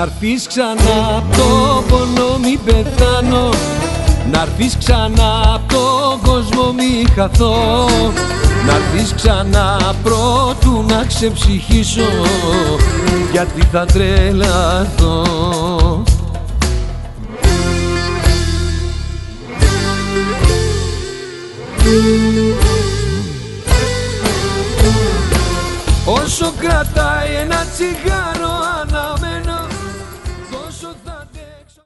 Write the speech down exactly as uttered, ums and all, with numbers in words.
Να'ρθείς ξανά απ' το πόνο μη πεθάνω, να'ρθείς ξανά απ' τον κόσμο μη χαθώ, να'ρθείς ξανά πρώτου να ξεψυχήσω, γιατί θα τρελαθώ. Όσο κρατάει ένα τσιγάρο αναμένο,